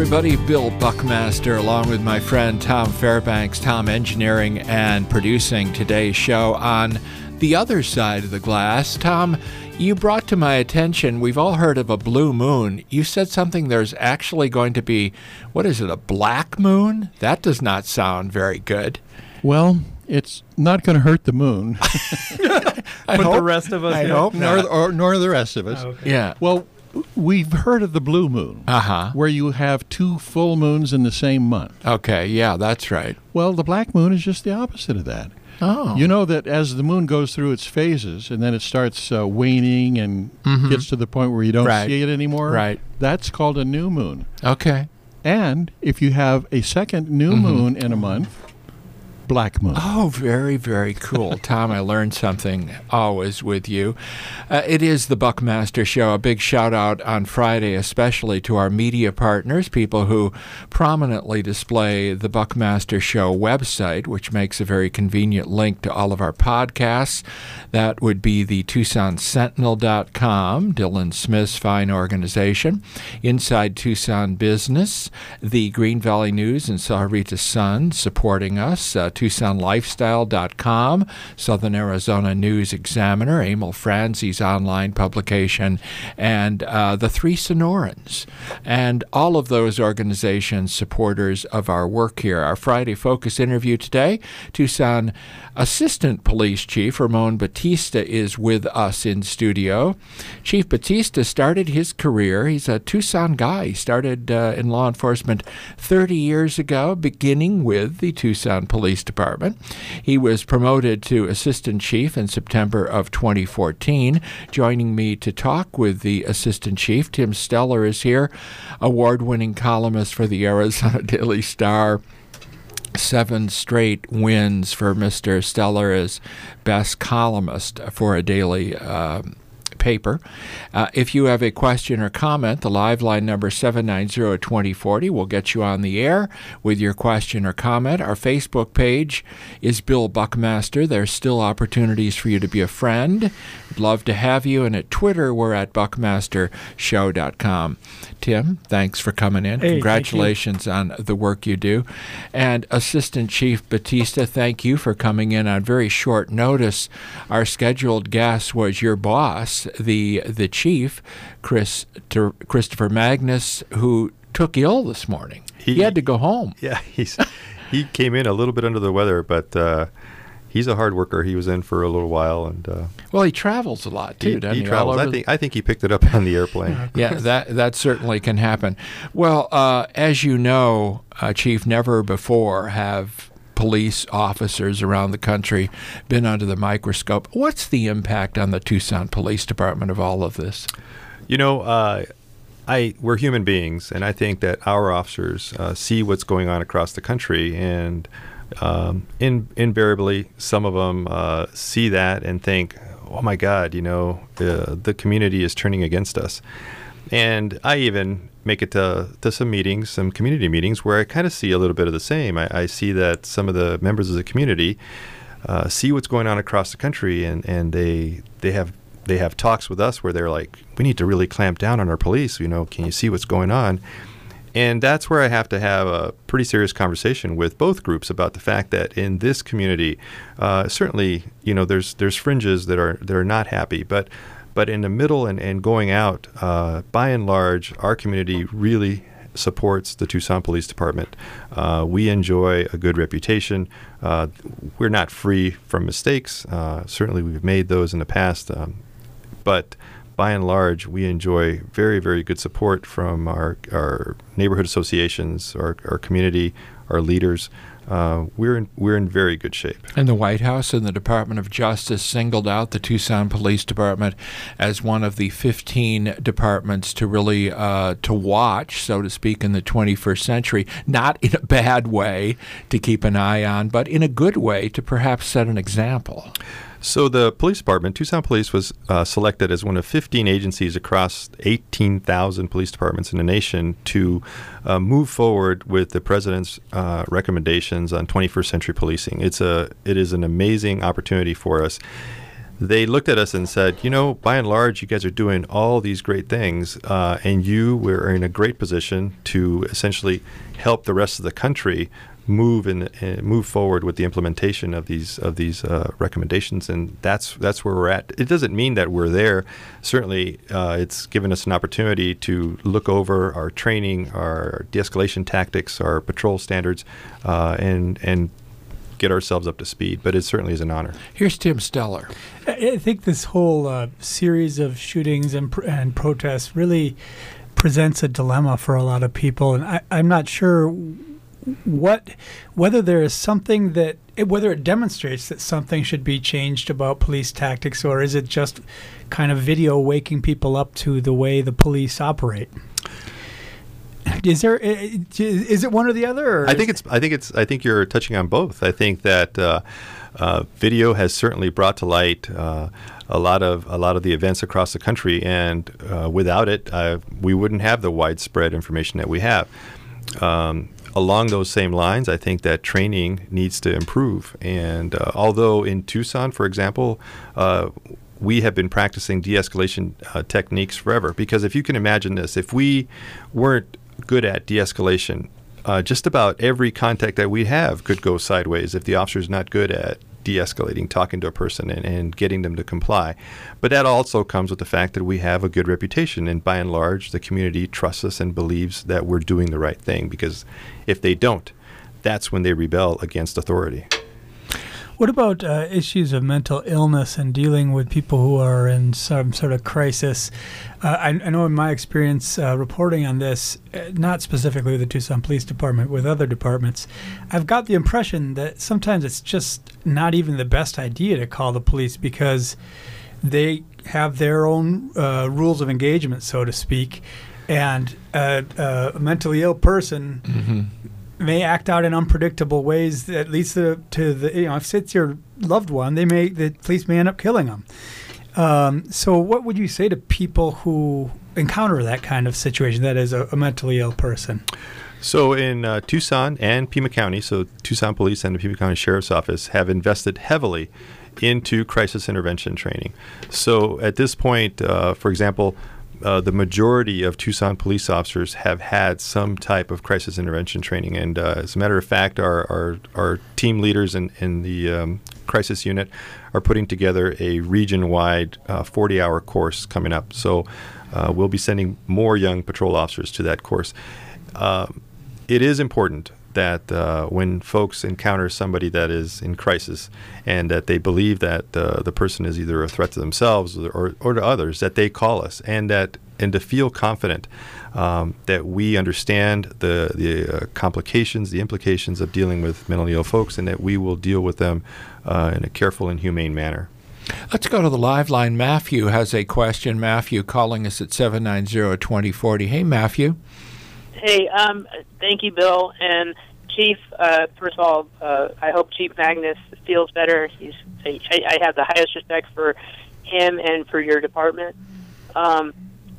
everybody. Bill Buckmaster, along with my friend Tom Fairbanks. Tom engineering and producing today's show on the other side of the glass. Tom, you brought to my attention, we've all heard of a blue moon. You said something, there's actually going to be, what is it, a black moon? That does not sound very good. Well, it's not going to hurt the moon. The rest of us, I hope not. Nor the rest of us. Oh, okay. Yeah. Well, we've heard of the blue moon, where you have two full moons in the same month. Okay, yeah, that's right. Well, the black moon is just the opposite of that. Oh. You know that as the moon goes through its phases and then it starts waning and gets to the point where you don't see it anymore, right. That's called a new moon. Okay. And if you have a second new moon in a month, black moon. Oh, very, very cool. Tom, I learned something always with you. It is the Buckmaster Show. A big shout out on Friday, especially to our media partners, people who prominently display the Buckmaster Show website, which makes a very convenient link to all of our podcasts. That would be the TucsonSentinel.com, Dylan Smith's fine organization, Inside Tucson Business, the Green Valley News and Sahuarita Sun supporting us, TucsonLifestyle.com, Southern Arizona News Examiner, Emil Franzi's online publication, and the Three Sonorans. And all of those organizations supporters of our work here. Our Friday Focus interview today, Tucson Assistant Police Chief Ramon Batista is with us in studio. Chief Batista started his career, he's a Tucson guy. He started in law enforcement 30 years ago, beginning with the Tucson Police Department. He was promoted to Assistant Chief in September of 2014. Joining me to talk with the Assistant Chief, Tim Steller is here, award-winning columnist for the Arizona Daily Star. 7 straight wins for Mr. Steller as best columnist for a daily paper. If you have a question or comment, the live line number 790-2040 will get you on the air with your question or comment. Our Facebook page is Bill Buckmaster. There's still opportunities for you to be a friend. We'd love to have you. And at Twitter, we're at buckmastershow.com. Tim, thanks for coming in. Hey, congratulations on the work you do. And Assistant Chief Batista, thank you for coming in on very short notice. Our scheduled guest was your boss, the chief, Christopher Magnus, who took ill this morning. He had to go home. Yeah, he came in a little bit under the weather, but he's a hard worker. He was in for a little while, and well, he travels a lot too, doesn't he? He travels. I think he picked it up on the airplane. Yeah, that certainly can happen. Well, as you know, Chief, never before have police officers around the country been under the microscope. What's the impact on the Tucson Police Department of all of this? You know, we're human beings, and I think that our officers see what's going on across the country, and invariably, some of them see that and think, "Oh my God, you know, the community is turning against us." And I even make it to some meetings, some community meetings, where I kind of see a little bit of the same. I see that some of the members of the community see what's going on across the country, and they have talks with us where they're like, "We need to really clamp down on our police. You know, can you see what's going on?" And that's where I have to have a pretty serious conversation with both groups about the fact that in this community, certainly, you know, there's fringes that are not happy, but in the middle and going out, by and large, our community really supports the Tucson Police Department. We enjoy a good reputation. We're not free from mistakes. Certainly, we've made those in the past, but by and large, we enjoy very, very good support from our neighborhood associations, our community, our leaders. We're in very good shape. And the White House and the Department of Justice singled out the Tucson Police Department as one of the 15 departments to really to watch, so to speak, in the 21st century. Not in a bad way to keep an eye on, but in a good way to perhaps set an example. So the police department, Tucson Police, was selected as one of 15 agencies across 18,000 police departments in the nation to move forward with the president's recommendations on 21st century policing. It is an amazing opportunity for us. they looked at us and said, by and large, you guys are doing all these great things, and you were in a great position to essentially help the rest of the country move forward with the implementation of these recommendations, and that's where we're at. It doesn't mean that we're there. Certainly, it's given us an opportunity to look over our training, our de-escalation tactics, our patrol standards, and get ourselves up to speed. But it certainly is an honor. Here's Tim Steller. I think this whole series of shootings and protests really presents a dilemma for a lot of people, and I'm not sure whether there is something whether it demonstrates that something should be changed about police tactics, or is it just kind of video waking people up to the way the police operate? Is it one or the other? Or I think you're touching on both. I think that video has certainly brought to light a lot of the events across the country, and without it, we wouldn't have the widespread information that we have. Along those same lines, I think that training needs to improve. And although in Tucson, for example, we have been practicing de-escalation techniques forever, because if you can imagine this, if we weren't good at de-escalation, just about every contact that we have could go sideways if the officer's not good at de-escalating, talking to a person and getting them to comply. But that also comes with the fact that we have a good reputation, and by and large, the community trusts us and believes that we're doing the right thing, because if they don't, that's when they rebel against authority. What about issues of mental illness and dealing with people who are in some sort of crisis? I know in my experience reporting on this, not specifically with the Tucson Police Department, with other departments, I've got the impression that sometimes it's just not even the best idea to call the police, because they have their own rules of engagement, so to speak, and a mentally ill person may act out in unpredictable ways that leads to the if it's your loved one, the police may end up killing them. So what would you say to people who encounter that kind of situation, that is a mentally ill person? So in Tucson and Pima County, so Tucson Police and the Pima County Sheriff's Office have invested heavily into crisis intervention training. So at this point, for example, the majority of Tucson police officers have had some type of crisis intervention training. And as a matter of fact, our team leaders in the crisis unit are putting together a region-wide 40-hour course coming up. So we'll be sending more young patrol officers to that course. It is important that when folks encounter somebody that is in crisis and that they believe that the person is either a threat to themselves or to others, that they call us, and to feel confident that we understand the complications, the implications of dealing with mentally ill folks, and that we will deal with them in a careful and humane manner. Let's go to the live line. Matthew has a question. Matthew calling us at 790-2040. Hey, Matthew. Hey, thank you, Bill. And Chief, first of all, I hope Chief Magnus feels better. I have the highest respect for him and for your department. I'm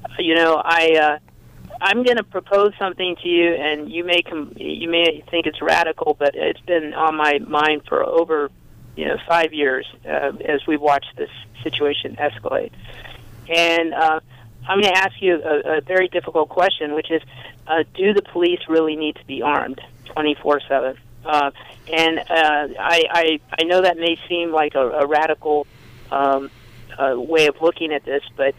going to propose something to you, and you may think it's radical, but it's been on my mind for over 5 years as we've watched this situation escalate. And I'm going to ask you a very difficult question, which is, do the police really need to be armed 24/7? And I know that may seem like a radical way of looking at this, but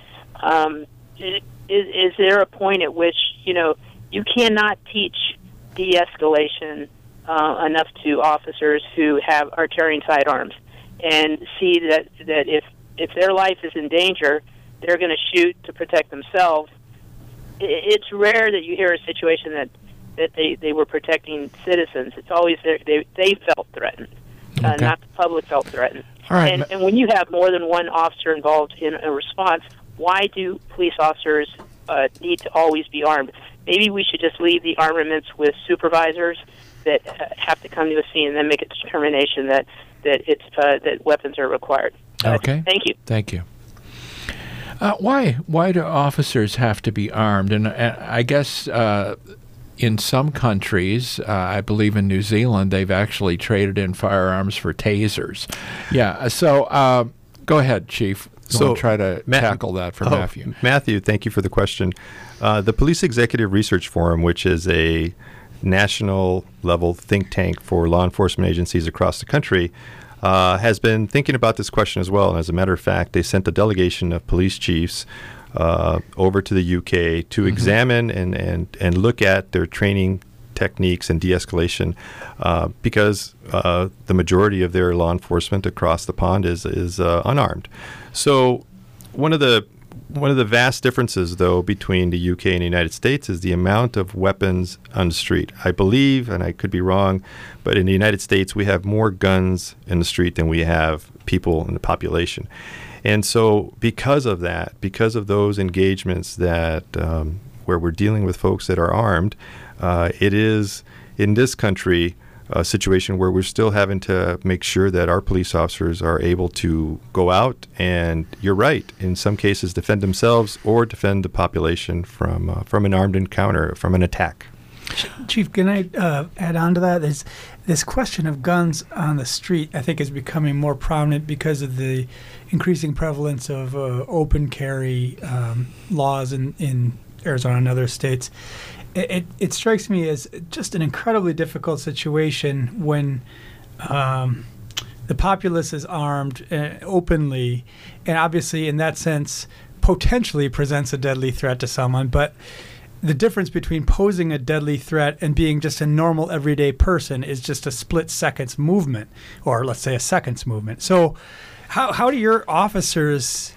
is there a point at which you cannot teach de-escalation enough to officers who are carrying sidearms, and see that if their life is in danger, they're going to shoot to protect themselves? It's rare that you hear a situation that they were protecting citizens. It's always they felt threatened, Okay. not the public felt threatened. All right. And when you have more than one officer involved in a response, why do police officers need to always be armed? Maybe we should just leave the armaments with supervisors that have to come to a scene and then make a determination that weapons are required. Okay. Thank you. Thank you. Why do officers have to be armed? And I guess in some countries, I believe in New Zealand, they've actually traded in firearms for tasers. Yeah. So Go ahead, Chief. So try to tackle that for Matthew. Matthew, thank you for the question. The Police Executive Research Forum, which is a national level think tank for law enforcement agencies across the country, has been thinking about this question as well. And as a matter of fact, they sent a delegation of police chiefs over to the UK to examine and look at their training techniques and de-escalation because the majority of their law enforcement across the pond is unarmed. So one of the vast differences, though, between the UK and the United States is the amount of weapons on the street. I believe, and I could be wrong, but in the United States we have more guns in the street than we have people in the population. And so because of that, because of those engagements that where we're dealing with folks that are armed, it is in this country a situation where we're still having to make sure that our police officers are able to go out and, you're right, in some cases defend themselves or defend the population from an armed encounter, from an attack. Chief, can I add on to that? This question of guns on the street, I think, is becoming more prominent because of the increasing prevalence of open carry laws in Arizona and other states. It strikes me as just an incredibly difficult situation when the populace is armed openly, and obviously in that sense potentially presents a deadly threat to someone. But the difference between posing a deadly threat and being just a normal everyday person is just a split seconds movement, or let's say a seconds movement. So how do your officers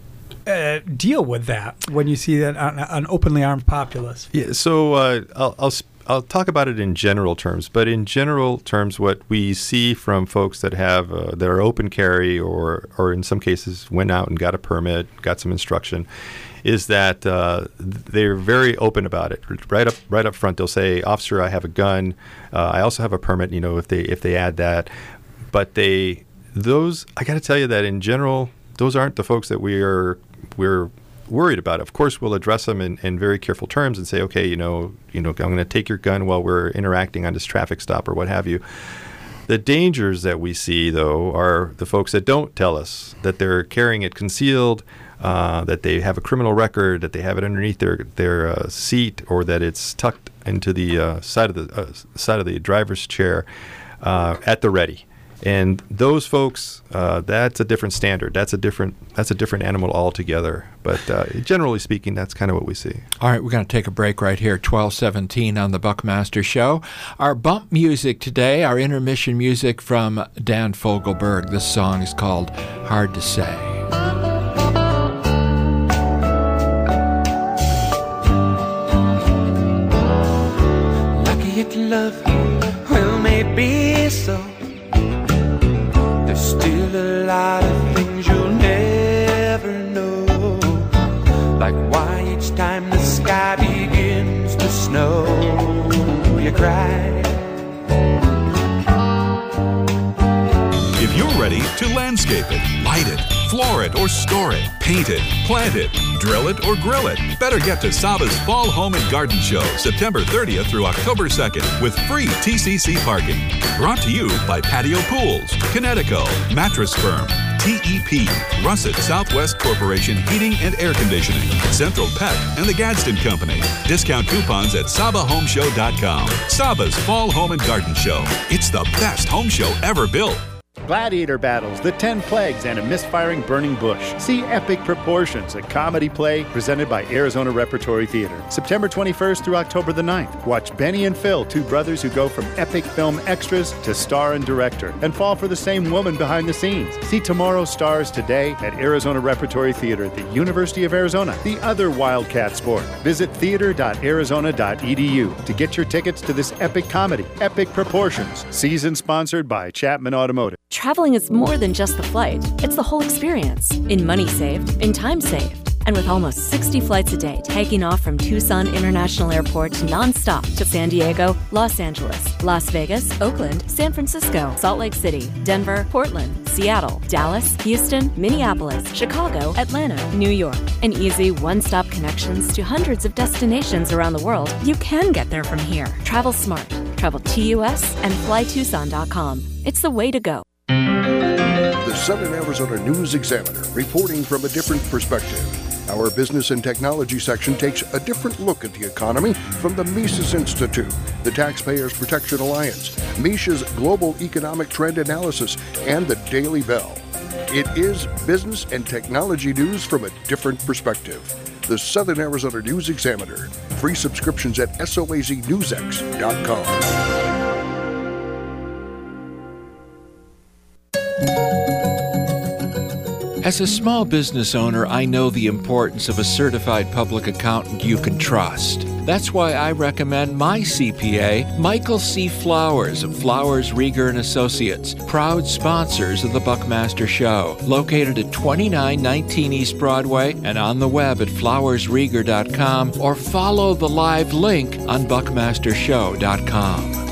deal with that when you see that an openly armed populace? Yeah, so I'll talk about it in general terms. But in general terms, what we see from folks that have that are open carry or in some cases went out and got a permit, got some instruction, is that they're very open about it. Right up front, they'll say, "Officer, I have a gun. I also have a permit." If they add that, but I got to tell you that in general, those aren't the folks that we're worried about. Of course, we'll address them in very careful terms and say, okay, I'm going to take your gun while we're interacting on this traffic stop or what have you. The dangers that we see, though, are the folks that don't tell us that they're carrying it concealed, that they have a criminal record, that they have it underneath their seat, or that it's tucked into the side of the driver's chair at the ready. And those folks, that's a different standard. That's a different animal altogether. But generally speaking, that's kind of what we see. All right, we're going to take a break right here, 12:17 on the Buckmaster Show. Our bump music today, our intermission music from Dan Fogelberg. This song is called Hard to Say. Lucky it love you, well, maybe so. Still a lot of things you'll never know, like why each time the sky begins to snow, you cry. If you're ready to landscape it, light it, floor it or store it, paint it, plant it, drill it or grill it, better get to Saba's Fall Home and Garden Show, September 30th through October 2nd, with free TCC parking. Brought to you by Patio Pools, Connecticut, Mattress Firm, TEP, Russet Southwest Corporation Heating and Air Conditioning, Central Pet, and the Gadsden Company. Discount coupons at SabaHomeshow.com. Saba's Fall Home and Garden Show. It's the best home show ever built. Gladiator Battles, The 10 Plagues, and a Misfiring Burning Bush. See Epic Proportions, a comedy play presented by Arizona Repertory Theater. September 21st through October the 9th. Watch Benny and Phil, two brothers who go from epic film extras to star and director, and fall for the same woman behind the scenes. See Tomorrow's Stars today at Arizona Repertory Theater at the University of Arizona, the other Wildcat sport. Visit theater.arizona.edu to get your tickets to this epic comedy, Epic Proportions. Season sponsored by Chapman Automotive. Traveling is more than just the flight. It's the whole experience. In money saved, in time saved. And with almost 60 flights a day taking off from Tucson International Airport nonstop to San Diego, Los Angeles, Las Vegas, Oakland, San Francisco, Salt Lake City, Denver, Portland, Seattle, Dallas, Houston, Minneapolis, Chicago, Atlanta, New York. And easy one-stop connections to hundreds of destinations around the world. You can get there from here. Travel smart. Travel TUS and flytucson.com. It's the way to go. The the Southern Arizona News Examiner, reporting from a different perspective. Our business and technology section takes a different look at the economy from the Mises Institute, the Taxpayers Protection Alliance, Misha's Global Economic Trend Analysis, and the Daily Bell. It is business and technology news from a different perspective. The Southern Arizona News Examiner. Free subscriptions at soaznewsx.com. As a small business owner, I know the importance of a certified public accountant you can trust. That's why I recommend my CPA, Michael C. Flowers of Flowers, Rieger & Associates, proud sponsors of the Buckmaster Show, located at 2919 East Broadway and on the web at flowersrieger.com, or follow the live link on buckmastershow.com.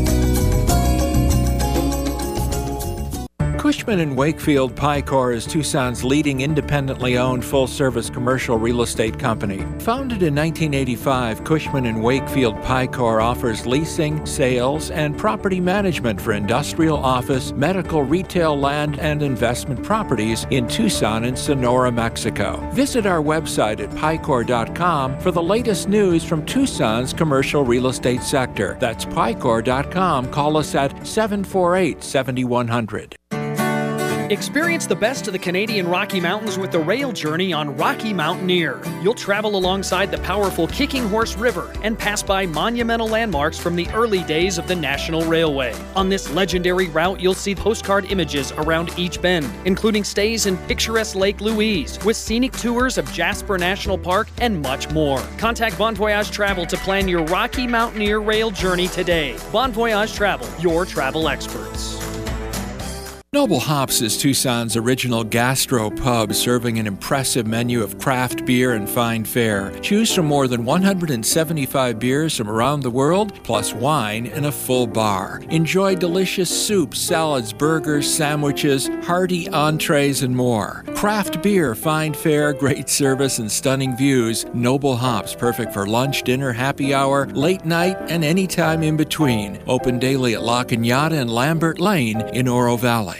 Cushman & Wakefield Picor is Tucson's leading independently owned full-service commercial real estate company. Founded in 1985, Cushman & Wakefield Picor offers leasing, sales, and property management for industrial, office, medical, retail, land, and investment properties in Tucson and Sonora, Mexico. Visit our website at picor.com for the latest news from Tucson's commercial real estate sector. That's picor.com. Call us at 748-7100. Experience the best of the Canadian Rocky Mountains with the rail journey on Rocky Mountaineer. You'll travel alongside the powerful Kicking Horse River and pass by monumental landmarks from the early days of the National Railway. On this legendary route, you'll see postcard images around each bend, including stays in picturesque Lake Louise, with scenic tours of Jasper National Park and much more. Contact Bon Voyage Travel to plan your Rocky Mountaineer rail journey today. Bon Voyage Travel, your travel experts. Noble Hops is Tucson's original gastro pub, serving an impressive menu of craft beer and fine fare. Choose from more than 175 beers from around the world, plus wine in a full bar. Enjoy delicious soups, salads, burgers, sandwiches, hearty entrees, and more. Craft beer, fine fare, great service, and stunning views. Noble Hops, perfect for lunch, dinner, happy hour, late night, and any time in between. Open daily at La Cañada and Lambert Lane in Oro Valley.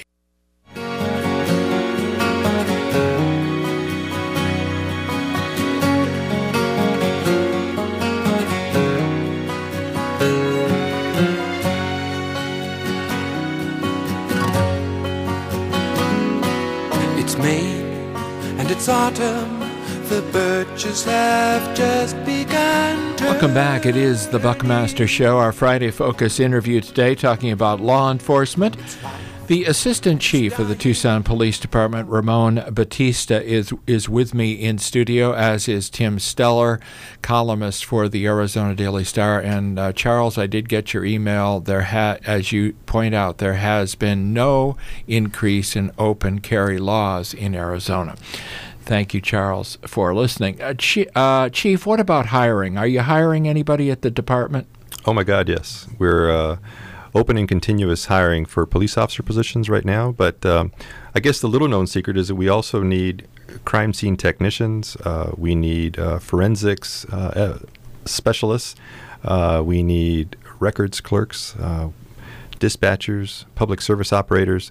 It's autumn, the birches have just begun to... Welcome back. It is the Buckmaster Show, our Friday Focus interview today, talking about law enforcement. The Assistant Chief of the Tucson Police Department, Ramon Batista, is with me in studio, as is Tim Steller, columnist for the Arizona Daily Star. And Charles, I did get your email. As you point out, there has been no increase in open carry laws in Arizona. Thank you, Charles, for listening. Chief, what about hiring? Are you hiring anybody at the department? Oh, my God, yes. We're opening continuous hiring for police officer positions right now. But I guess the little-known secret is that we also need crime scene technicians. We need forensics specialists. We need records clerks, dispatchers, public service operators.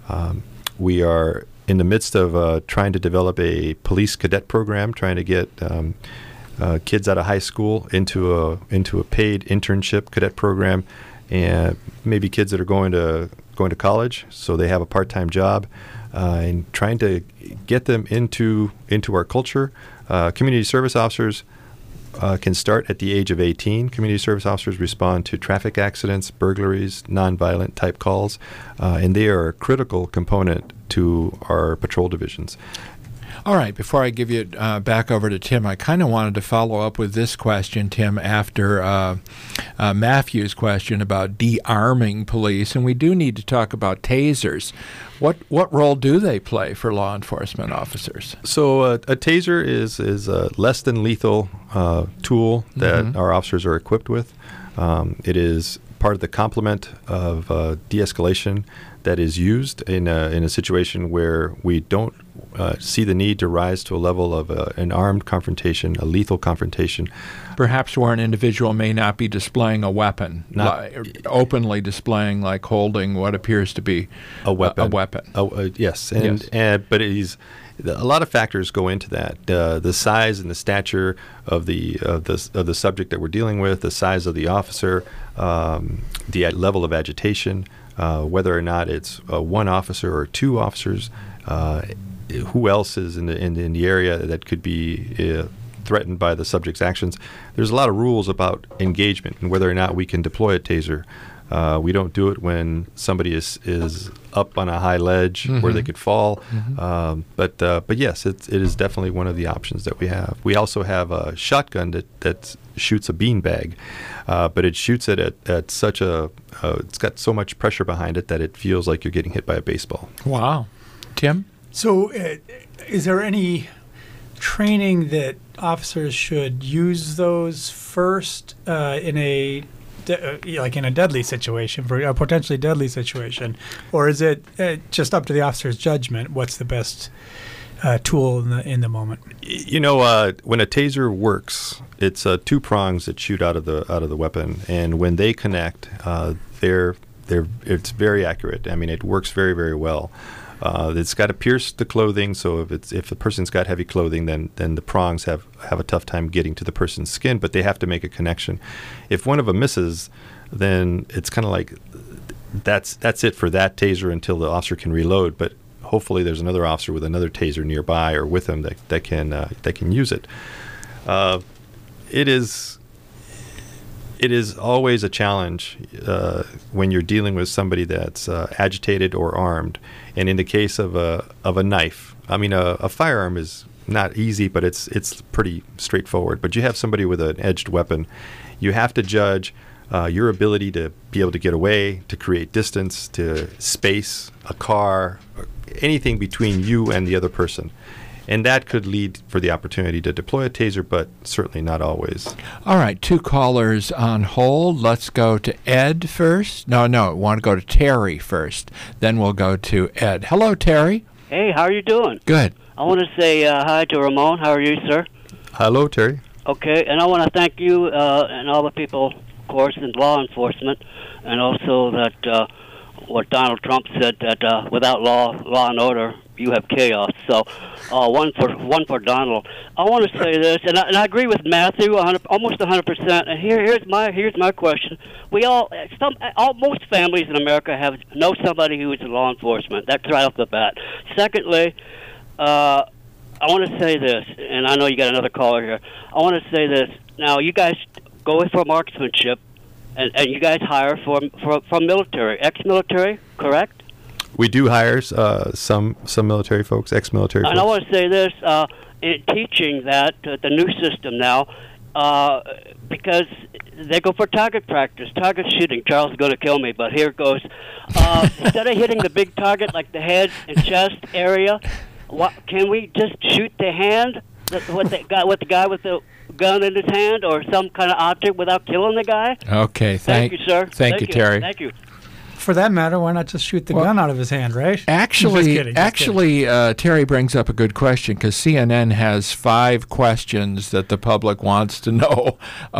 We are in the midst of trying to develop a police cadet program, trying to get kids out of high school into a paid internship cadet program, and maybe kids that are going to college, so they have a part-time job, and trying to get them into our culture. Community service officers can start at the age of 18. Community service officers respond to traffic accidents, burglaries, nonviolent type calls, and they are a critical component to our patrol divisions. All right, before I give you back over to Tim, I kind of wanted to follow up with this question, Tim, after Matthew's question about de-arming police, and we do need to talk about tasers. What role do they play for law enforcement officers? So a taser is a less than lethal tool that our officers are equipped with. It is part of the complement of de-escalation that is used in a situation where we don't see the need to rise to a level of an armed confrontation, a lethal confrontation. Perhaps where an individual may not be displaying a weapon, openly displaying, like holding what appears to be a weapon. Yes. But a lot of factors go into that. The size and the stature of the subject that we're dealing with, the size of the officer, the level of agitation, whether or not it's one officer or two officers, who else is in the area that could be threatened by the subject's actions. There's a lot of rules about engagement and whether or not we can deploy a taser. We don't do it when somebody is up on a high ledge where they could fall. But yes, it is definitely one of the options that we have. We also have a shotgun that shoots a beanbag, but it shoots it at such it's got so much pressure behind it that it feels like you're getting hit by a baseball. Wow. Tim? So is there any training that officers should use those first in a deadly situation, for a potentially deadly situation, or is it just up to the officer's judgment? What's the best tool in the moment? When a taser works, it's two prongs that shoot out of the weapon, and when they connect, it's very accurate. I mean, it works very, very well. It's got to pierce the clothing, so if the person's got heavy clothing, then the prongs have a tough time getting to the person's skin, but they have to make a connection. If one of them misses, then it's kind of like that's it for that taser until the officer can reload. But hopefully, there's another officer with another taser nearby or with him that can use it. It is always a challenge when you're dealing with somebody that's agitated or armed. And in the case of a knife, I mean, a firearm is not easy, but it's pretty straightforward. But you have somebody with an edged weapon, you have to judge your ability to be able to get away, to create distance, to space a car, or anything between you and the other person. And that could lead for the opportunity to deploy a taser, but certainly not always. All right, two callers on hold. Let's go to Ed first. No, we want to go to Terry first. Then we'll go to Ed. Hello, Terry. Hey, how are you doing? Good. I want to say hi to Ramon. How are you, sir? Hello, Terry. Okay, and I want to thank you and all the people, of course, in law enforcement, and also that what Donald Trump said, that without law and order, you have chaos. So, one for Donald. I want to say this, and I agree with Matthew almost 100%. And here's my question: most families in America know somebody who is in law enforcement. That's right off the bat. Secondly, I want to say this, and I know you got another caller here. I want to say this. Now, you guys go for marksmanship, and you guys hire from military, ex-military, correct? We do hire some military folks, ex-military folks. And I want to say this, in teaching that, the new system now, because they go for target practice, target shooting. Charles is going to kill me, but here it goes. Instead of hitting the big target like the head and chest area, can we just shoot the hand, what the guy with the gun in his hand or some kind of object without killing the guy? Okay, thank you, sir. Thank you, Terry. Thank you. For that matter, why not just shoot the gun out of his hand, right? Actually, just kidding. Terry brings up a good question because CNN has 5 questions that the public wants to know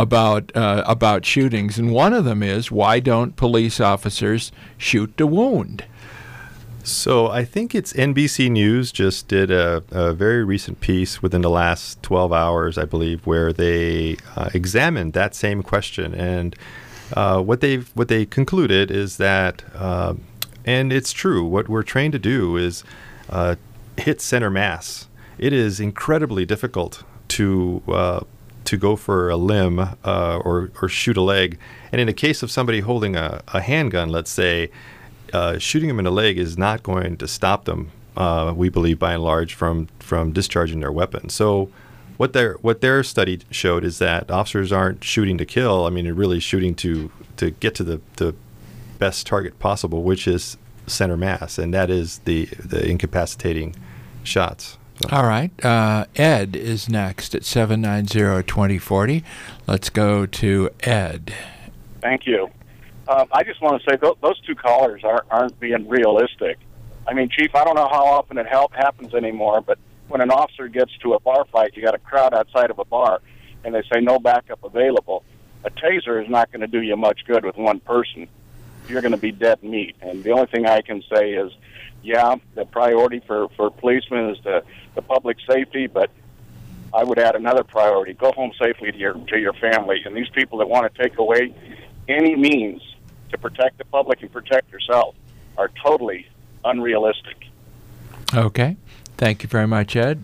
about shootings, and one of them is, why don't police officers shoot to wound? So I think it's NBC News just did a very recent piece within the last 12 hours, I believe, where they examined that same question. And what they concluded is that, and it's true, what we're trained to do is hit center mass. It is incredibly difficult to go for a limb or shoot a leg. And in the case of somebody holding a handgun, let's say, shooting them in the leg is not going to stop them, we believe, by and large, from discharging their weapon. So what their study showed is that officers aren't shooting to kill. I mean, they're really shooting to get to the best target possible, which is center mass, and that is the incapacitating shots. So. All right. Ed is next at 790-2040. Let's go to Ed. Thank you. I just want to say those two callers aren't being realistic. I mean, Chief, I don't know how often it happens anymore, but when an officer gets to a bar fight, you got a crowd outside of a bar, and they say no backup available. A taser is not going to do you much good with one person. You're going to be dead meat. And the only thing I can say is, yeah, the priority for policemen is the public safety, but I would add another priority: go home safely to your family. And these people that want to take away any means to protect the public and protect yourself are totally unrealistic. Okay. Thank you very much, Ed.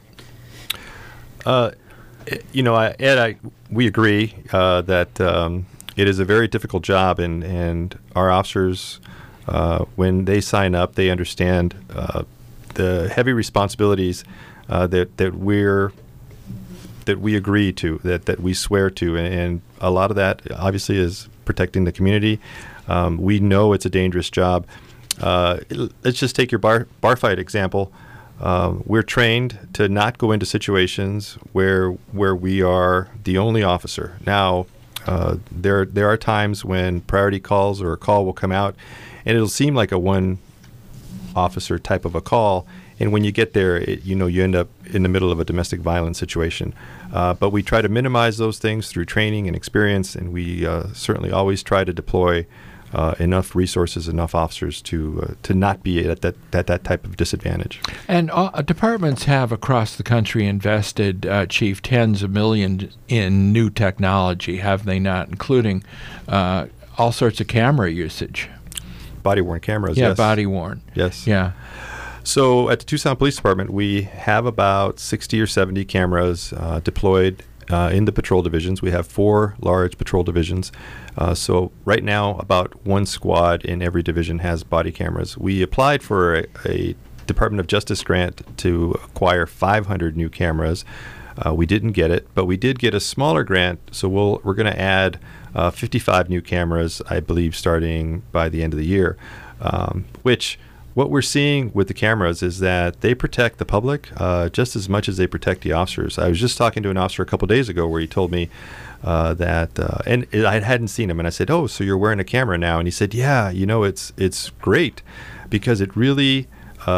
Ed, we agree that it is a very difficult job, and our officers, when they sign up, they understand the heavy responsibilities that we agree to, that we swear to, and a lot of that obviously is protecting the community. We know it's a dangerous job. Let's just take your bar fight example. We're trained to not go into situations where we are the only officer. Now, there are times when priority calls or a call will come out, and it'll seem like a one officer type of a call. And when you get there, you end up in the middle of a domestic violence situation. But we try to minimize those things through training and experience, and we certainly always try to deploy enough resources, enough officers to not be at that type of disadvantage. And departments have across the country invested, Chief, tens of millions in new technology, have they not, including all sorts of camera usage. Body-worn cameras, yes. Yes. Body-worn. Yes. Yeah. So at the Tucson Police Department, we have about 60 or 70 cameras deployed in the patrol divisions. We have 4 large patrol divisions. So right now, about 1 squad in every division has body cameras. We applied for a Department of Justice grant to acquire 500 new cameras. We didn't get it, but we did get a smaller grant. So we're going to add 55 new cameras, I believe, starting by the end of the year, which what we're seeing with the cameras is that they protect the public just as much as they protect the officers. I was just talking to an officer a couple days ago where he told me that, and I hadn't seen him, and I said, "Oh, so you're wearing a camera now?" And he said, "Yeah, it's great because it really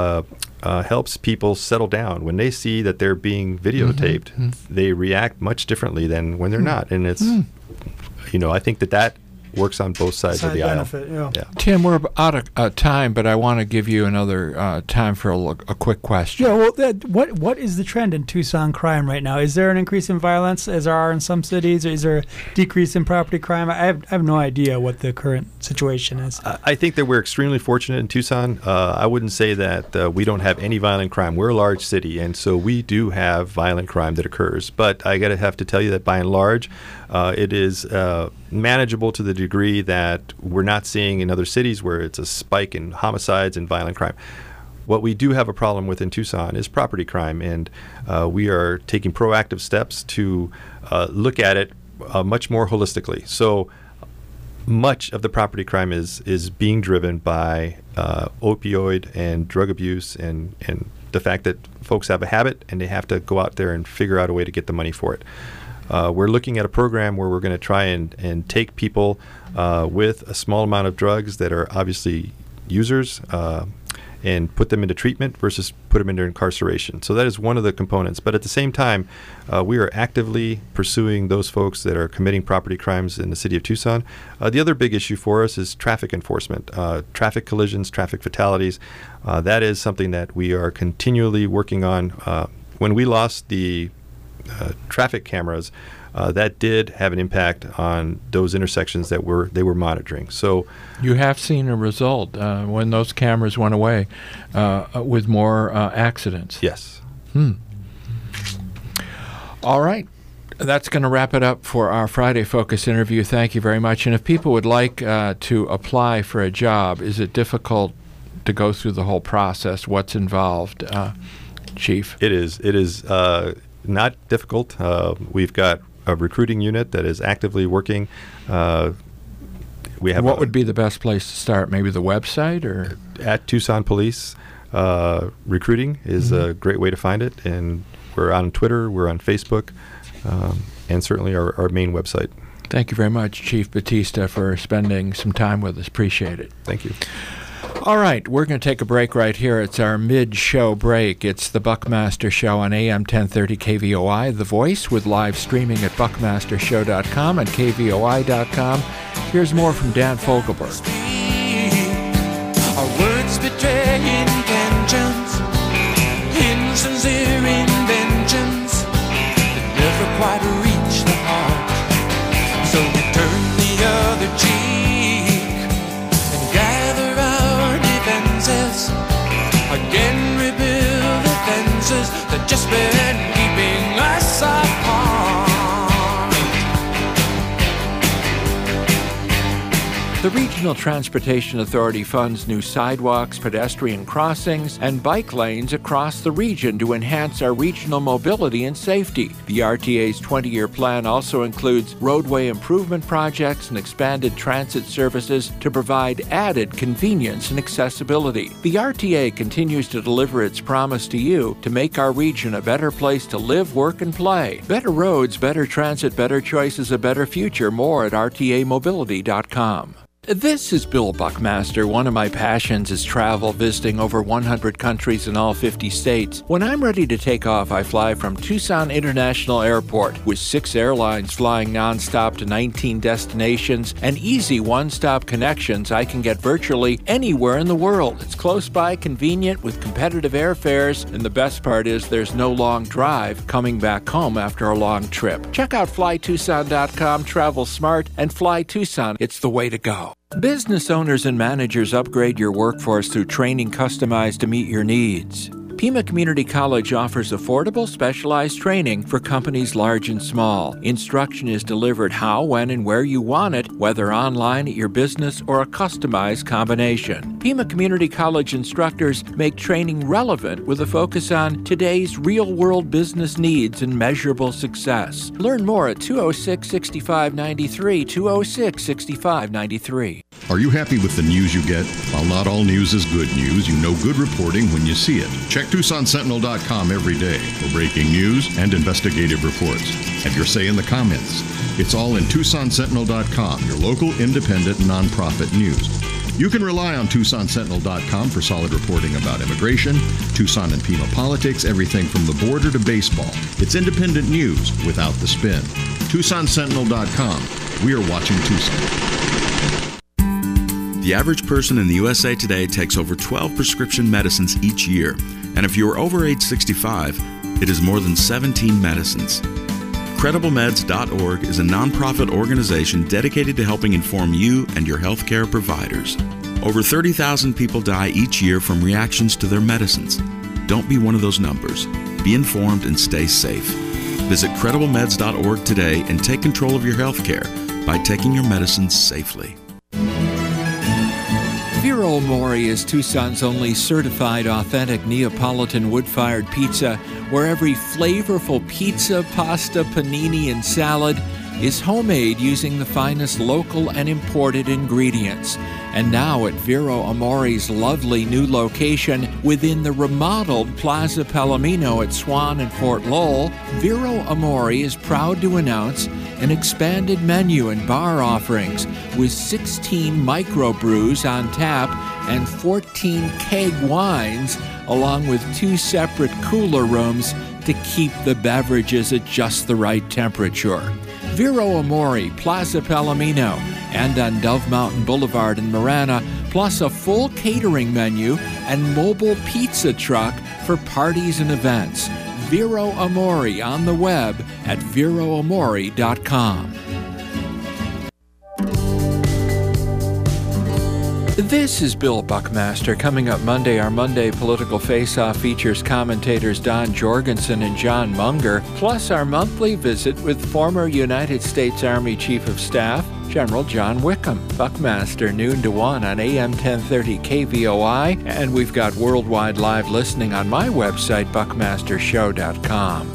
helps people settle down. When they see that they're being videotaped, they react much differently than when they're not." And it's, I think that works on both sides of the benefit, aisle. Yeah. Tim, we're out of time, but I want to give you another time for a quick question. Yeah, well, what is the trend in Tucson crime right now? Is there an increase in violence, as there are in some cities, or is there a decrease in property crime? I have no idea what the current situation is. I think that we're extremely fortunate in Tucson. I wouldn't say that we don't have any violent crime. We're a large city, and so we do have violent crime that occurs. But I have to tell you that by and large, it is manageable to the degree that we're not seeing in other cities where it's a spike in homicides and violent crime. What we do have a problem with in Tucson is property crime, and we are taking proactive steps to look at it much more holistically. So much of the property crime is being driven by opioid and drug abuse and the fact that folks have a habit and they have to go out there and figure out a way to get the money for it. We're looking at a program where we're going to try and take people with a small amount of drugs that are obviously users and put them into treatment versus put them into incarceration. So that is one of the components. But at the same time, we are actively pursuing those folks that are committing property crimes in the city of Tucson. The other big issue for us is traffic enforcement, traffic collisions, traffic fatalities. That is something that we are continually working on. When we lost the traffic cameras, that did have an impact on those intersections that they were monitoring. So you have seen a result when those cameras went away with more accidents. Yes. All right. That's going to wrap it up for our Friday Focus interview. Thank you very much. And if people would like to apply for a job, is it difficult to go through the whole process? What's involved, Chief? It is not difficult. We've got a recruiting unit that is actively working. We have. What would be the best place to start? Maybe the website, or at Tucson Police recruiting is a great way to find it. And we're on Twitter, we're on Facebook, and certainly our main website. Thank you very much, Chief Batista, for spending some time with us. Appreciate it. Thank you. All right, we're going to take a break right here. It's our mid-show break. It's the Buckmaster Show on AM 1030 KVOI, The Voice, with live streaming at buckmastershow.com and kvoi.com. Here's more from Dan Fogelberg. Our words betray intentions, insincere inventions that never quite reach the heart. So we turn the other cheek and gather our defenses. Again rebuild the fences that just been keeping us apart. The Regional Transportation Authority funds new sidewalks, pedestrian crossings, and bike lanes across the region to enhance our regional mobility and safety. The RTA's 20-year plan also includes roadway improvement projects and expanded transit services to provide added convenience and accessibility. The RTA continues to deliver its promise to you to make our region a better place to live, work, and play. Better roads, better transit, better choices, a better future. More at rtamobility.com. This is Bill Buckmaster. One of my passions is travel, visiting over 100 countries in all 50 states. When I'm ready to take off, I fly from Tucson International Airport with 6 airlines flying nonstop to 19 destinations and easy one-stop connections. I can get virtually anywhere in the world. It's close by, convenient, with competitive airfares, and the best part is there's no long drive coming back home after a long trip. Check out flytucson.com, travel smart, and Fly Tucson. It's the way to go. Business owners and managers, upgrade your workforce through training customized to meet your needs. Pima Community College offers affordable, specialized training for companies large and small. Instruction is delivered how, when, and where you want it, whether online at your business or a customized combination. Pima Community College instructors make training relevant with a focus on today's real-world business needs and measurable success. Learn more at 206-6593, 206-6593. Are you happy with the news you get? While not all news is good news, you know good reporting when you see it. Check TucsonSentinel.com every day for breaking news and investigative reports. Have your say in the comments. It's all in TucsonSentinel.com, your local independent nonprofit news. You can rely on TucsonSentinel.com for solid reporting about immigration, Tucson and Pima politics, everything from the border to baseball. It's independent news without the spin. TucsonSentinel.com. We are watching Tucson. The average person in the USA today takes over 12 prescription medicines each year, and if you are over age 65, it is more than 17 medicines. CredibleMeds.org is a nonprofit organization dedicated to helping inform you and your healthcare providers. Over 30,000 people die each year from reactions to their medicines. Don't be one of those numbers. Be informed and stay safe. Visit CredibleMeds.org today and take control of your healthcare by taking your medicines safely. Vero Amore is Tucson's only certified authentic Neapolitan wood-fired pizza, where every flavorful pizza, pasta, panini, and salad is homemade using the finest local and imported ingredients. And now at Vero Amore's lovely new location within the remodeled Plaza Palomino at Swan and Fort Lowell, Vero Amore is proud to announce an expanded menu and bar offerings with 16 microbrews on tap and 14 keg wines, along with 2 separate cooler rooms to keep the beverages at just the right temperature. Vero Amore, Plaza Palomino, and on Dove Mountain Boulevard in Marana, plus a full catering menu and mobile pizza truck for parties and events. Vero Amore on the web at veroamore.com. This is Bill Buckmaster. Coming up Monday, our Monday Political Face-Off features commentators Don Jorgensen and John Munger, plus our monthly visit with former United States Army Chief of Staff, General John Wickham. Buckmaster, noon to 1 on AM 1030 KVOI, and we've got worldwide live listening on my website, buckmastershow.com.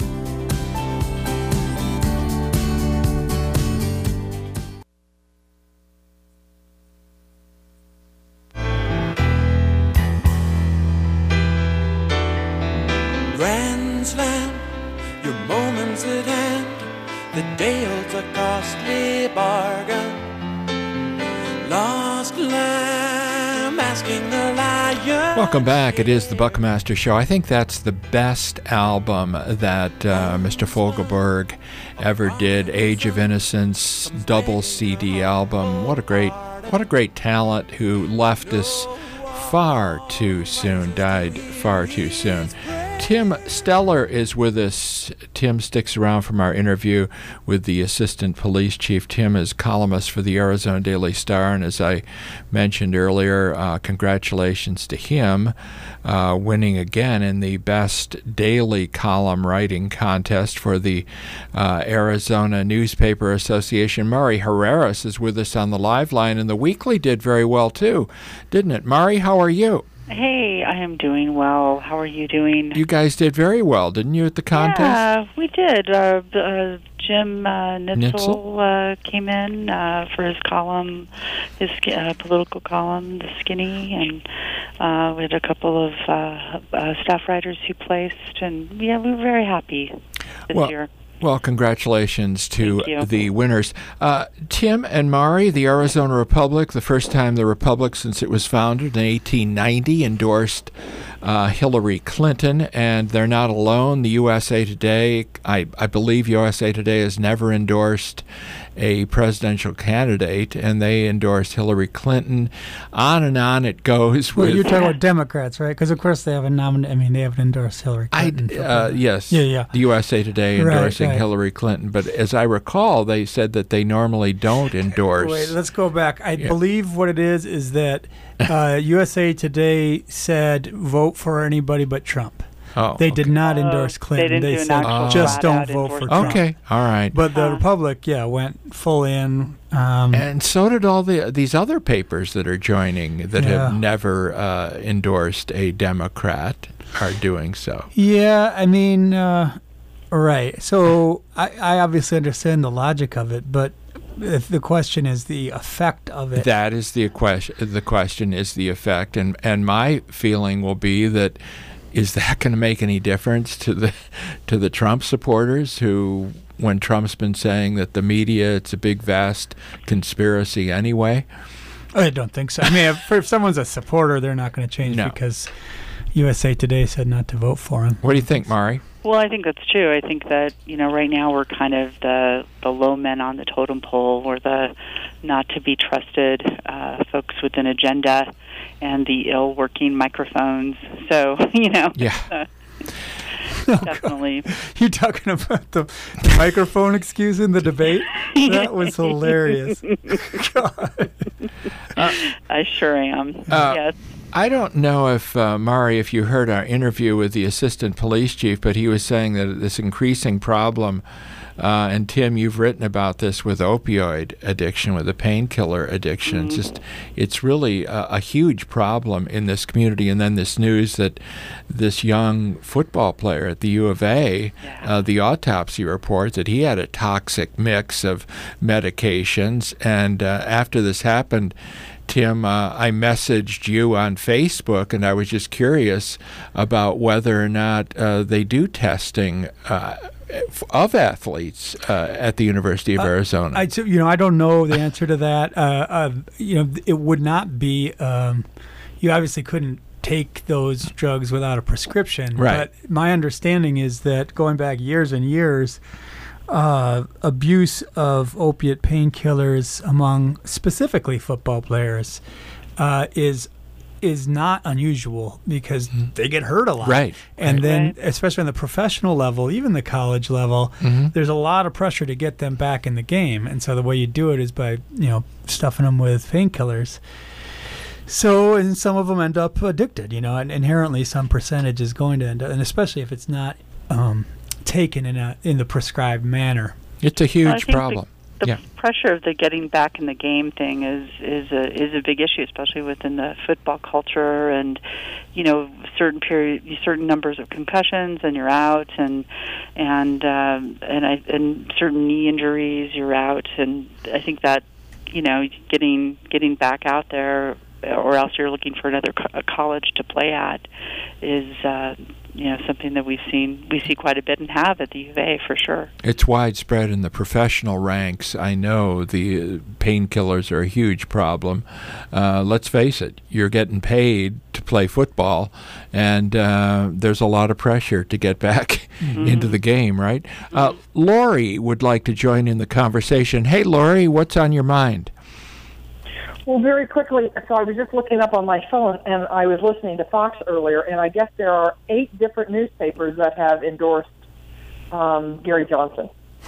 Grand Slam, your moments at hand. The Dale's a costly bargain. Lost lamb asking the lamb. Welcome back. It is the Buckmaster Show. I think that's the best album that Mr. Fogelberg ever did. Age of Innocence, double CD album. What a great talent who left us far too soon, died far too soon. Tim Steller is with us. Tim sticks around from our interview with the Assistant Police Chief. Tim is columnist for the Arizona Daily Star, and as I mentioned earlier, congratulations to him winning again in the Best Daily Column Writing Contest for the Arizona Newspaper Association. Mari Herreras is with us on the live line, and the Weekly did very well too, didn't it? Mari, how are you? Hey, I am doing well. How are you doing? You guys did very well, didn't you, at the contest? Yeah, we did. Jim Nitzel came in for his column, his political column, The Skinny, and we had a couple of staff writers who placed, and yeah, we were very happy this year. Well, congratulations to the winners. Tim and Mari, the Arizona Republic, the first time the Republic since it was founded in 1890, endorsed Hillary Clinton, and they're not alone. The USA Today, I believe USA Today has never endorsed a presidential candidate, and they endorsed Hillary Clinton. On and on it goes. Well, you're talking about Democrats, right? Because, of course, they haven't they haven't endorsed Hillary Clinton. Yes. Yeah. The USA Today endorsing Hillary Clinton. But as I recall, they said that they normally don't endorse. Wait, let's go back. I believe what it is that USA Today said vote for anybody but Trump. Oh, they did not endorse Clinton. They said just don't vote for Trump. Okay, all right. But the Republic, went full in. And so did all these other papers that are joining that have never endorsed a Democrat are doing so. Yeah, I mean, right. So I obviously understand the logic of it, but if the question is the effect of it. That is the question. The question is the effect, and my feeling will be that. Is that going to make any difference to the Trump supporters who, when Trump's been saying that the media, it's a big, vast conspiracy anyway? I don't think so. I mean, if someone's a supporter, they're not going to change because USA Today said not to vote for him. What do you think, Mari? Well, I think that's true. I think that, right now we're kind of the low men on the totem pole. We're the not to be trusted folks with an agenda and the ill-working microphones. So, definitely. You're talking about the microphone excuse in the debate? That was hilarious. God. I sure am. Yes. I don't know if, Mari, if you heard our interview with the Assistant Police Chief, but he was saying that this increasing problem, and Tim, you've written about this with opioid addiction, with the painkiller addiction. It's really a huge problem in this community. And then this news that this young football player at the U of A, the autopsy report that he had a toxic mix of medications. And after this happened, Tim, I messaged you on Facebook, and I was just curious about whether or not they do testing of athletes at the University of Arizona. I don't know the answer to that. It would not be. You obviously couldn't take those drugs without a prescription. Right. But my understanding is that going back years and years, abuse of opiate painkillers among specifically football players is not unusual because they get hurt a lot. Right. And then, especially on the professional level, even the college level, there's a lot of pressure to get them back in the game. And so the way you do it is by, stuffing them with painkillers. So, and some of them end up addicted, and inherently some percentage is going to end up, and especially if it's not taken in the prescribed manner. It's a huge problem. The pressure of the getting back in the game thing is a big issue, especially within the football culture, and certain numbers of concussions and you're out, and certain knee injuries you're out, and I think that getting back out there, or else you're looking for another college to play at, is something that we see quite a bit and have at the U of A for sure. It's widespread in the professional ranks. I know the painkillers are a huge problem. Let's face it, you're getting paid to play football, and there's a lot of pressure to get back into the game, right? Lori would like to join in the conversation. Hey, Lori, what's on your mind? Well, very quickly, so I was just looking up on my phone, and I was listening to Fox earlier, and I guess there are 8 different newspapers that have endorsed Gary Johnson.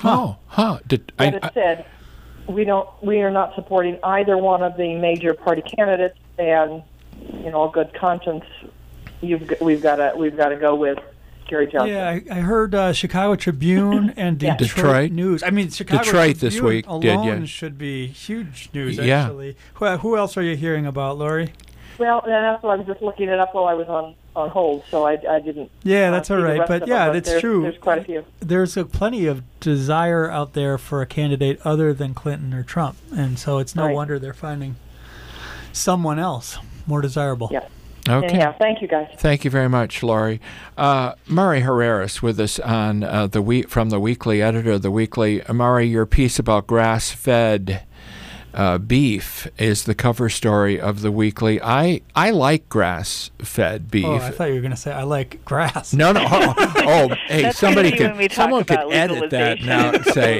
It said, we are not supporting either one of the major party candidates, and a good conscience, we've got to go with Gary Johnson. Yeah, I heard Chicago Tribune and Detroit News. I mean, Chicago Detroit Tribune this week alone should be huge news, actually. Who else are you hearing about, Lori? Well, that's what I was just looking it up while I was on hold, so I didn't. Yeah, that's all right. But that's true. There's quite a few. There's plenty of desire out there for a candidate other than Clinton or Trump, and so it's no wonder they're finding someone else more desirable. Yeah. Okay. Yeah, thank you, guys. Thank you very much, Lori. Murray Herreras with us on from the Weekly, editor of the Weekly. Murray, your piece about grass-fed beef is the cover story of the Weekly. I like grass-fed beef. Oh, I thought you were going to say I like grass. No. Hey, someone could edit that now and say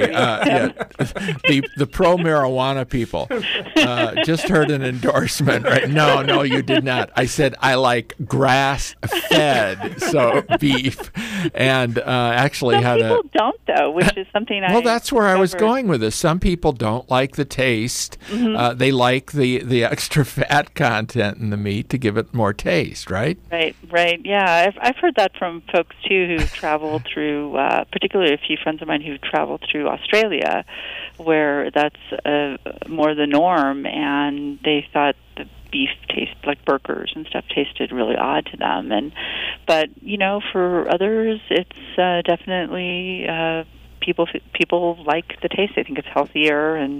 the pro-marijuana people just heard an endorsement, right? No, you did not. I said I like grass-fed beef, and actually Some people don't, though, which is something Well, that's where I was going with this. Some people don't like the taste. Mm-hmm. They like the extra fat content in the meat to give it more taste, right? Right. Yeah, I've heard that from folks too who traveled through, particularly a few friends of mine who traveled through Australia, where that's more the norm, and they thought the beef tastes like burgers and stuff tasted really odd to them. But for others, it's definitely. People like the taste. They think it's healthier, and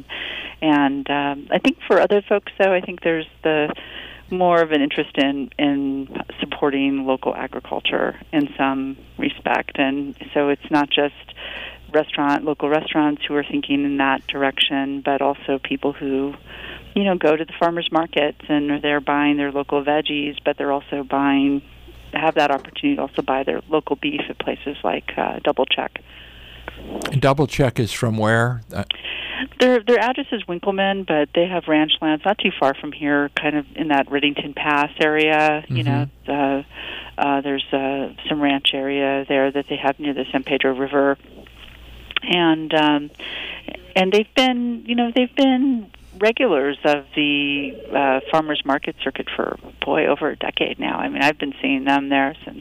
I think for other folks, though, I think there's more of an interest in supporting local agriculture in some respect, and so it's not just local restaurants who are thinking in that direction, but also people who go to the farmers markets and they're buying their local veggies, but they're also have that opportunity to also buy their local beef at places like Double Check. Double Check is from where? Their address is Winkleman, but they have ranch lands not too far from here, kind of in that Riddington Pass area. Mm-hmm. There's some ranch area there that they have near the San Pedro River, and they've been regulars of the farmers market circuit for over a decade now. I mean, I've been seeing them there since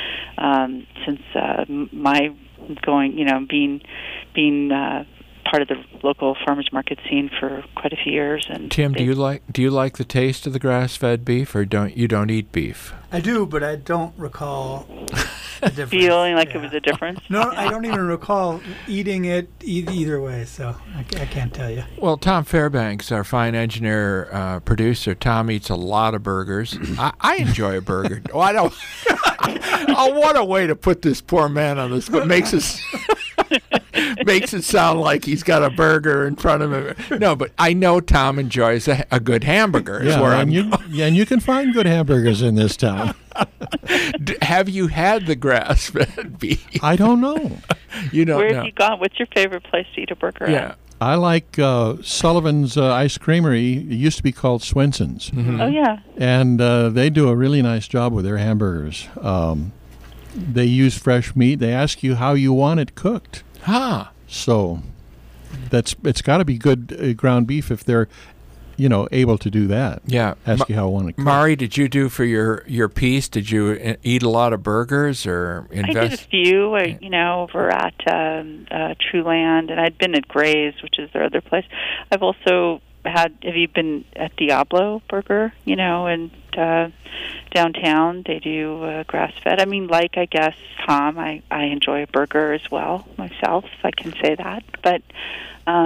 my being part of the local farmers market scene for quite a few years. And Tim, do you like the taste of the grass-fed beef, or you don't eat beef? I do, but I don't recall the difference. Feeling like it was a difference? No, I don't even recall eating it either way, so I can't tell you. Well, Tom Fairbanks, our fine engineer, producer, Tom eats a lot of burgers. I enjoy a burger. Oh, I don't. Oh, what a way to put this poor man on the spot. Makes it sound like he's got a burger in front of him. No, but I know Tom enjoys a good hamburger. And you can find good hamburgers in this town. Have you had the grass-fed beef? I don't know. You don't Where know. have you gone? What's your favorite place to eat a burger at? I like Sullivan's Ice Creamery. It used to be called Swenson's. Mm-hmm. Oh, yeah. And they do a really nice job with their hamburgers. They use fresh meat. They ask you how you want it cooked. So it's got to be good ground beef if they're able to do that. Yeah. Ask you how I want it cooked. Mari, did you do for your piece? Did you eat a lot of burgers or invest? I did a few, over at Truland, and I'd been at Gray's, which is their other place. I've also have you been at Diablo Burger, and downtown they do grass-fed. I mean, I guess, Tom, I enjoy a burger as well myself, if I can say that. But,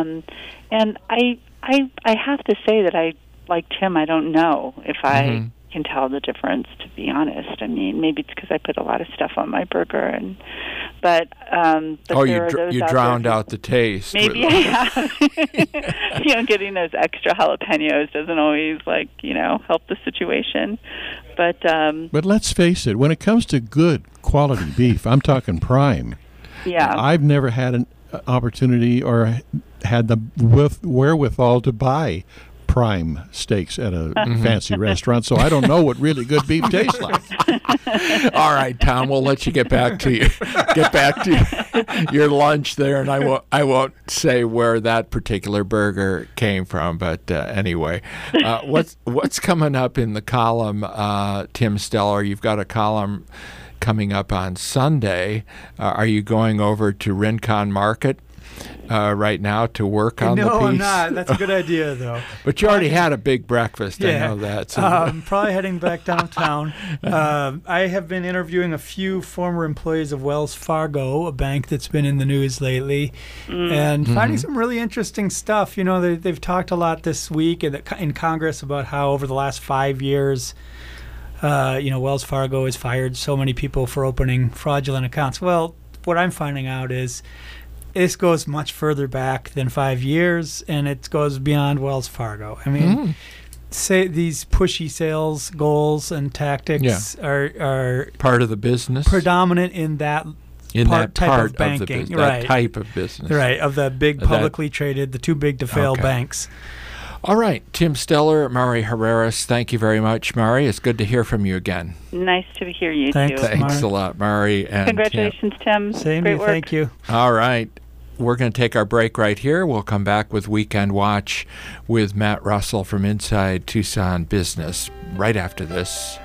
and I have to say that like Tim, I don't know if I can tell the difference, to be honest. I mean, maybe it's because I put a lot of stuff on my burger, but you drowned out the taste. Maybe I have. Getting those extra jalapenos doesn't always help the situation. But let's face it, when it comes to good quality beef, I'm talking prime. Yeah, I've never had an opportunity or had the wherewithal to buy prime steaks at a fancy restaurant, so I don't know what really good beef tastes like. All right, Tom, we'll let you get back to your lunch there, and I won't say where that particular burger came from, but anyway, what's coming up in the column, Tim Steller? You've got a column coming up on Sunday. Are you going over to Rincon Market right now to work on the piece? No, I'm not. That's a good idea, though. But you already had a big breakfast. Yeah. I know that. So. Probably heading back downtown. I have been interviewing a few former employees of Wells Fargo, a bank that's been in the news lately, and finding some really interesting stuff. They've talked a lot this week in Congress about how over the last 5 years, Wells Fargo has fired so many people for opening fraudulent accounts. Well, what I'm finding out is this goes much further back than 5 years, and it goes beyond Wells Fargo. I mean, say these pushy sales goals and tactics are part of the business, predominant in that type of banking, right? That type of business, right? Of the big publicly traded, the too big to fail banks. All right, Tim Steller, Mari Herreras, thank you very much, Mari. It's good to hear from you again. Nice to hear you, too. Thanks a lot, Mari. And congratulations, Tim. Same Great to you, work. Thank you. All right. We're going to take our break right here. We'll come back with Weekend Watch with Matt Russell from Inside Tucson Business right after this.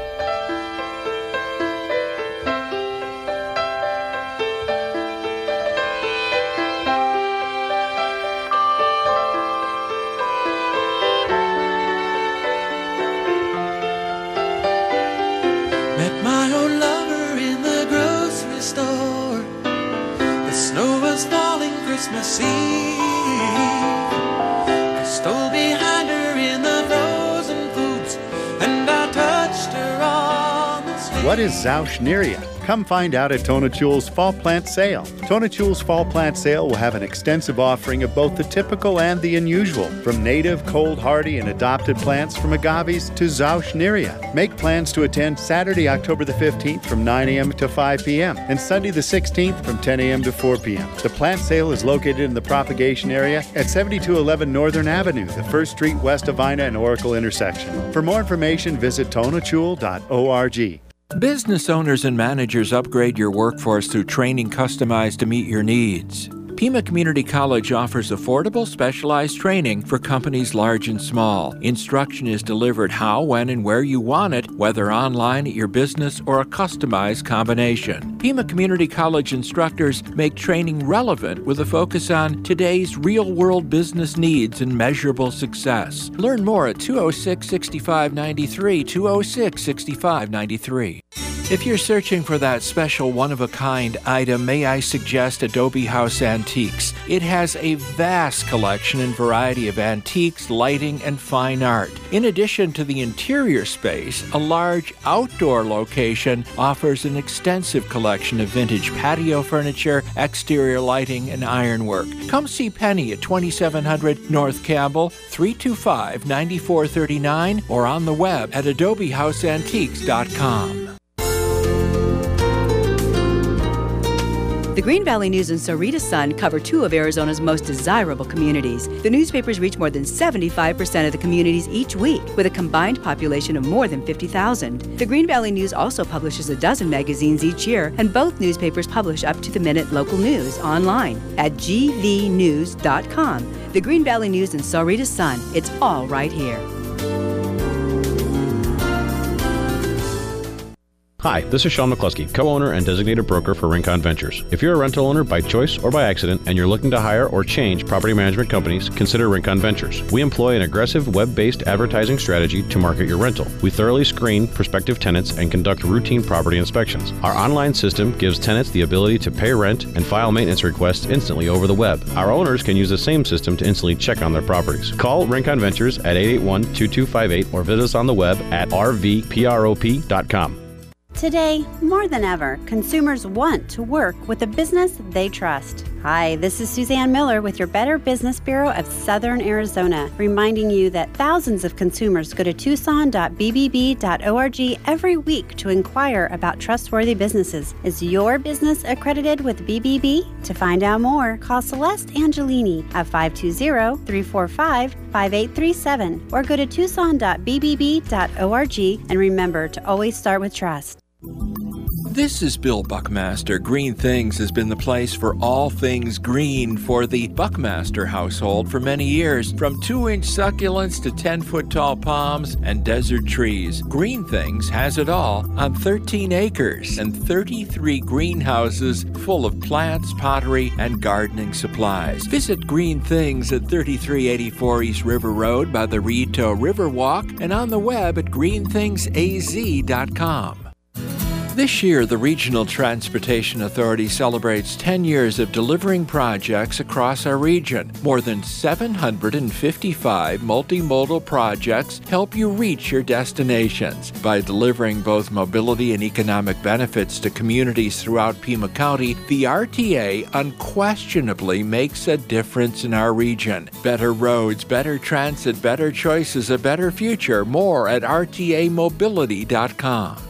Met my old lover in the grocery store. The snow was falling Christmas Eve. I stole behind her in the frozen foods, and I touched her on the sleeve. What is Zauschneria? Come find out at Tonatiuhl's Fall Plant Sale. Tonatiuhl's Fall Plant Sale will have an extensive offering of both the typical and the unusual, from native, cold hardy, and adopted plants from agaves to Zauschneria. Make plans to attend Saturday, October the 15th from 9 a.m. to 5 p.m. and Sunday the 16th from 10 a.m. to 4 p.m. The plant sale is located in the propagation area at 7211 Northern Avenue, the 1st Street west of Ina and Oracle intersection. For more information, visit tonatiuhl.org. Business owners and managers upgrade your workforce through training customized to meet your needs. Pima Community College offers affordable, specialized training for companies large and small. Instruction is delivered how, when, and where you want it, whether online at your business or a customized combination. Pima Community College instructors make training relevant with a focus on today's real-world business needs and measurable success. Learn more at 206-6593, 206-6593. If you're searching for that special one-of-a-kind item, may I suggest Adobe House Antiques. It has a vast collection and variety of antiques, lighting, and fine art. In addition to the interior space, a large outdoor location offers an extensive collection of vintage patio furniture, exterior lighting, and ironwork. Come see Penny at 2700 North Campbell, 325-9439, or on the web at adobehouseantiques.com. The Green Valley News and Sarita Sun cover two of Arizona's most desirable communities. The newspapers reach more than 75% of the communities each week, with a combined population of more than 50,000. The Green Valley News also publishes a dozen magazines each year, and both newspapers publish up-to-the-minute local news online at gvnews.com. The Green Valley News and Sarita Sun. It's all right here. Hi, this is Sean McCluskey, co-owner and designated broker for Rincon Ventures. If you're a rental owner by choice or by accident and you're looking to hire or change property management companies, consider Rincon Ventures. We employ an aggressive web-based advertising strategy to market your rental. We thoroughly screen prospective tenants and conduct routine property inspections. Our online system gives tenants the ability to pay rent and file maintenance requests instantly over the web. Our owners can use the same system to instantly check on their properties. Call Rincon Ventures at 881-2258 or visit us on the web at rvprop.com. Today, more than ever, consumers want to work with a business they trust. Hi, this is Suzanne Miller with your Better Business Bureau of Southern Arizona, reminding you that thousands of consumers go to tucson.bbb.org every week to inquire about trustworthy businesses. Is your business accredited with BBB? To find out more, call Celeste Angelini at 520-345-5837 or go to tucson.bbb.org and remember to always start with trust. This is Bill Buckmaster. Green Things has been the place for all things green for the Buckmaster household for many years. From 2-inch succulents to 10-foot tall palms and desert trees, Green Things has it all on 13 acres and 33 greenhouses full of plants, pottery, and gardening supplies. Visit Green Things at 3384 East River Road by the Rito Riverwalk and on the web at greenthingsaz.com. This year, the Regional Transportation Authority celebrates 10 years of delivering projects across our region. More than 755 multimodal projects help you reach your destinations. By delivering both mobility and economic benefits to communities throughout Pima County, the RTA unquestionably makes a difference in our region. Better roads, better transit, better choices, a better future. More at rtamobility.com.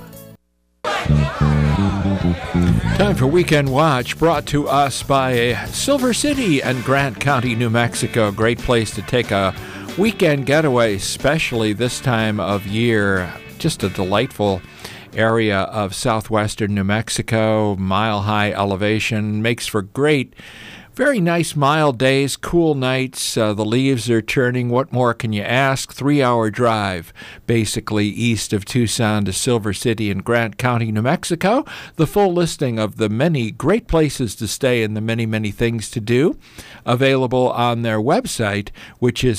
Time for Weekend Watch, brought to us by Silver City and Grant County, New Mexico. Great place to take a weekend getaway, especially this time of year. Just a delightful area of southwestern New Mexico, mile-high elevation, makes for great, very nice mild days, cool nights. The leaves are turning. What more can you ask? 3-hour drive, basically east of Tucson to Silver City in Grant County, New Mexico. The full listing of the many great places to stay and the many, many things to do available on their website, which is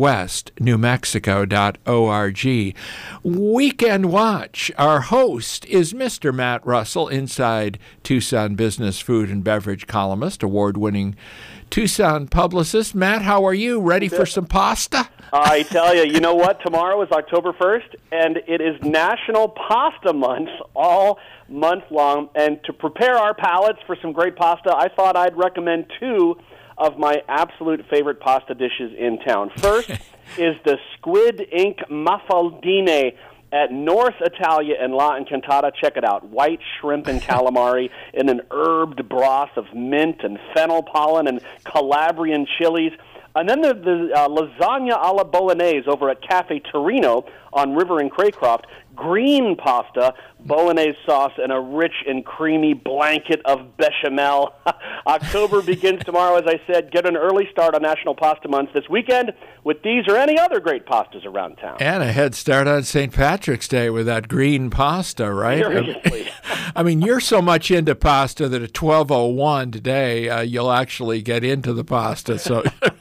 southwestnewmexico.org. Weekend Watch. Our host is Mr. Matt Russell, Inside Tucson Business, Food, and Beverage columnist, award-winning Tucson publicist. Matt, how are you? Ready for some pasta? I tell you, you know what? Tomorrow is October 1st, and it is National Pasta Month all month long. And to prepare our palates for some great pasta, I thought I'd recommend two of my absolute favorite pasta dishes in town. First is the Squid Ink Mafaldine at North Italia in La Encantada. Check it out. White shrimp and calamari in an herbed broth of mint and fennel pollen and Calabrian chilies. And then the lasagna alla bolognese over at Cafe Torino on River and Craycroft. Green pasta, bolognese sauce, and a rich and creamy blanket of bechamel. October begins tomorrow, as I said. Get an early start on National Pasta Month this weekend with these or any other great pastas around town. And a head start on St. Patrick's Day with that green pasta, right? Seriously. I mean, you're so much into pasta that at 12:01 today, you'll actually get into the pasta. So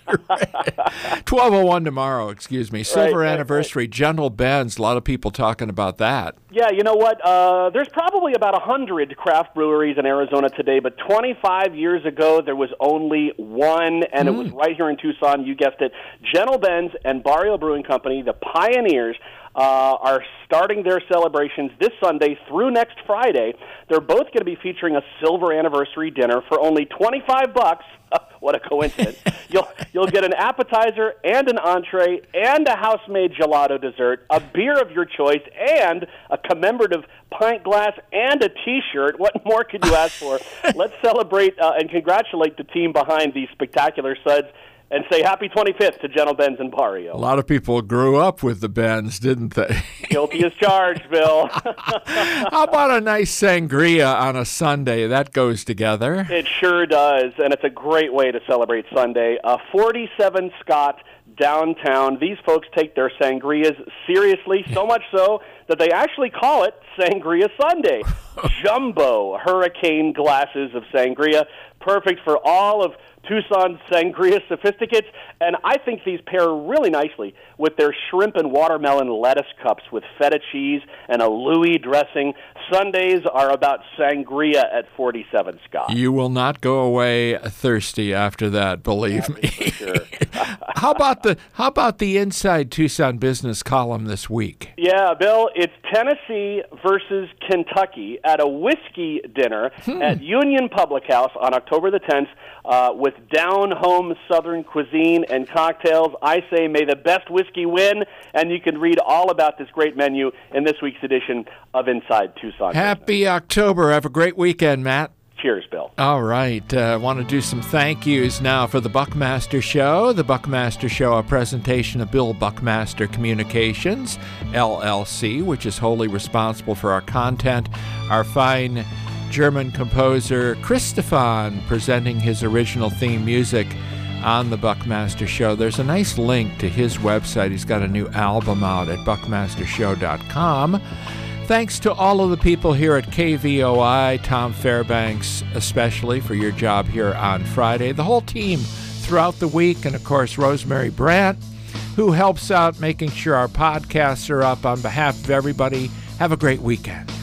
12:01 tomorrow, excuse me. Silver anniversary, Gentle Ben's. A lot of people talking about that. Yeah, you know what? There's probably about 100 craft breweries in Arizona today, but 25 years ago there was only one, and it was right here in Tucson. You guessed it. Gentle Ben's and Barrio Brewing Company, the pioneers, are starting their celebrations this Sunday through next Friday. They're both going to be featuring a silver anniversary dinner for only $25. What a coincidence. You'll get an appetizer and an entree and a house-made gelato dessert, a beer of your choice, and a commemorative pint glass and a T-shirt. What more could you ask for? Let's celebrate and congratulate the team behind these spectacular suds. and say happy 25th to Gentle Ben's in Barrio. A lot of people grew up with the Bens, didn't they? Guilty as charged, Bill. How about a nice sangria on a Sunday? That goes together. It sure does, and it's a great way to celebrate Sunday. 47 Scott downtown. These folks take their sangrias seriously, so much so that they actually call it Sangria Sunday. Jumbo hurricane glasses of sangria, perfect for all of Tucson's sangria sophisticates, and I think these pair really nicely with their shrimp and watermelon lettuce cups with feta cheese and a Louis dressing. Sundays are about sangria at 47 Scott. You will not go away thirsty after that, believe me. For sure. How about the Inside Tucson Business column this week? Yeah, Bill, it's Tennessee versus Kentucky at a whiskey dinner at Union Public House on October the 10th with down-home Southern cuisine and cocktails. I say may the best whiskey win, and you can read all about this great menu in this week's edition of Inside Tucson. Happy October. Have a great weekend, Matt. Cheers, Bill. All right. I want to do some thank yous now for the Buckmaster Show. The Buckmaster Show, a presentation of Bill Buckmaster Communications, LLC, which is wholly responsible for our content. Our fine German composer Christophan presenting his original theme music on the Buckmaster Show. There's a nice link to his website. He's got a new album out at buckmastershow.com. Thanks to all of the people here at KVOI, Tom Fairbanks especially for your job here on Friday, the whole team throughout the week, and of course Rosemary Brandt, who helps out making sure our podcasts are up. On behalf of everybody, have a great weekend.